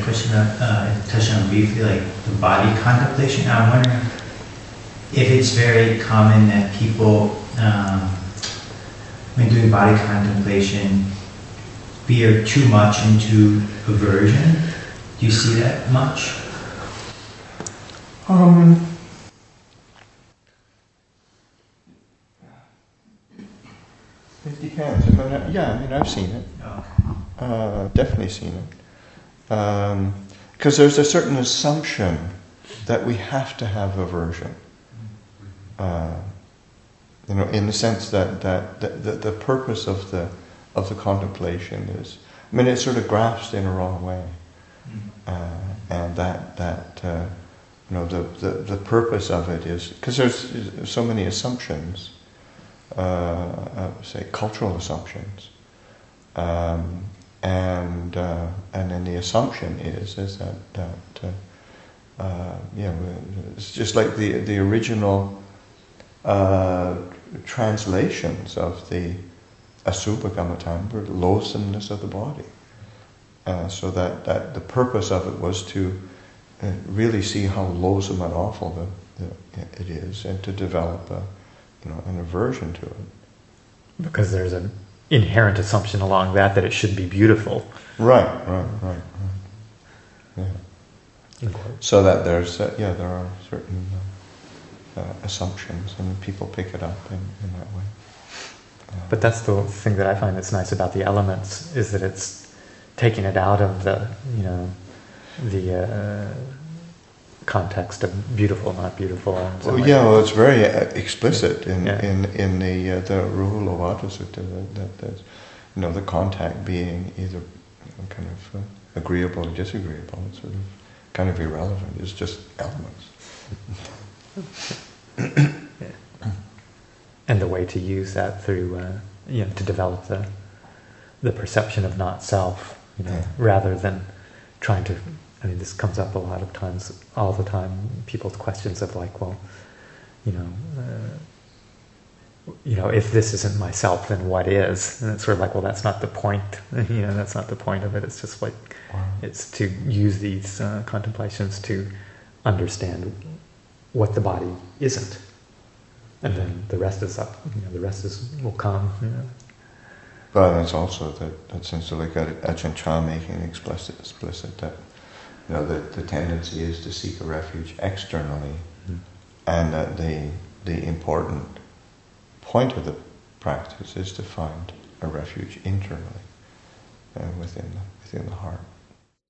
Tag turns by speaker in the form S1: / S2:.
S1: a question touching on briefly, like the body contemplation. I'm wondering if it's very common that people, when doing body contemplation, veer too much into aversion. Do you see that much?
S2: It depends. I've seen it. Definitely seen it. Because there's a certain assumption that we have to have aversion. In the sense that the purpose of the contemplation is, it's sort of grasped in a wrong way, and the purpose of it is because there's so many assumptions. Say cultural assumptions, and then the assumption is that it's just like the original translations of the Asubha Kammatthana were loathsomeness of the body, so that the purpose of it was to really see how loathsome and awful it is, and to develop an aversion to it.
S3: Because there's an inherent assumption along that it should be beautiful.
S2: Right. Yeah. So that there are certain assumptions, and people pick it up in that way.
S3: But that's the thing that I find that's nice about the elements, is that it's taking it out of the context of beautiful, not beautiful.
S2: It's very explicit in the Ruhulovada Sutta that the contact being either kind of agreeable or disagreeable. It's sort of kind of irrelevant. It's just elements.
S3: And the way to use that through to develop the perception of not self, rather than trying to. This comes up a lot of times, all the time. People's questions of like, if this isn't myself, then what is? And it's sort of like, well, that's not the point. That's not the point of it. It's just like, it's to use these contemplations to understand what the body isn't, and then the rest is up. The rest will come.
S2: But it's also that sense of like Ajahn Chah making explicit that. The tendency is to seek a refuge externally, and that the important point of the practice is to find a refuge internally, within the heart.